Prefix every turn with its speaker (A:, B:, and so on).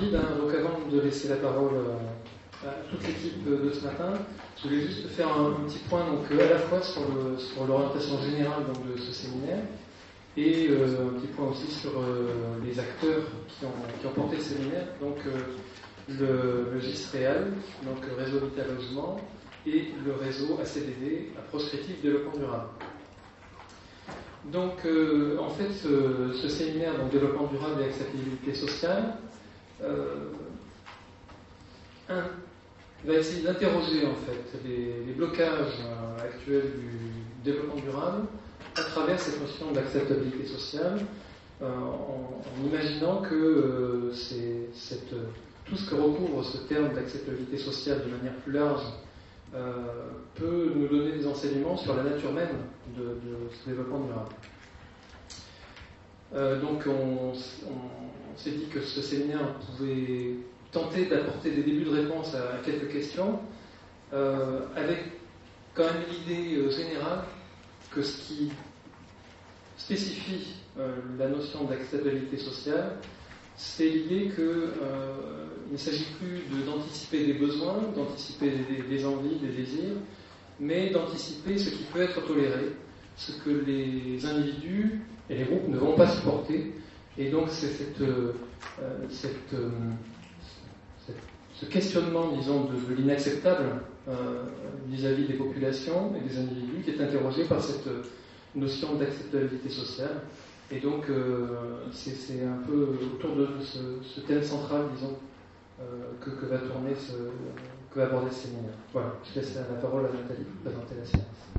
A: rapide, hein. Donc avant de laisser la parole à toute l'équipe de ce matin, je voulais juste faire un petit point donc, à la fois sur l'orientation générale donc, de ce séminaire et un petit point aussi sur les acteurs qui ont porté le séminaire, donc le GIS Réal, donc le réseau Habitat Logement, et le réseau ACDD, à Proscriptif Développement Durable. Donc, en fait, ce séminaire, donc développement durable et acceptabilité sociale, va essayer d'interroger en fait les blocages actuels du développement durable à travers cette notion d'acceptabilité sociale, en imaginant que tout ce que recouvre ce terme d'acceptabilité sociale de manière plus large peut nous donner des enseignements sur la nature même de ce développement durable. Donc on s'est dit que ce séminaire pouvait tenter d'apporter des débuts de réponse à quelques questions, avec quand même l'idée générale que ce qui spécifie la notion d'acceptabilité sociale, c'est l'idée qu'il ne s'agit plus d'anticiper des besoins, d'anticiper des envies, des désirs, mais d'anticiper ce qui peut être toléré, ce que les individus et les groupes ne vont pas supporter. Et donc c'est ce questionnement, disons, de l'inacceptable vis-à-vis des populations et des individus qui est interrogé par cette notion d'acceptabilité sociale. Et donc, c'est un peu autour de ce thème central, disons, que va aborder ce séminaire. Voilà, je laisse la parole à Nathalie pour présenter la séance.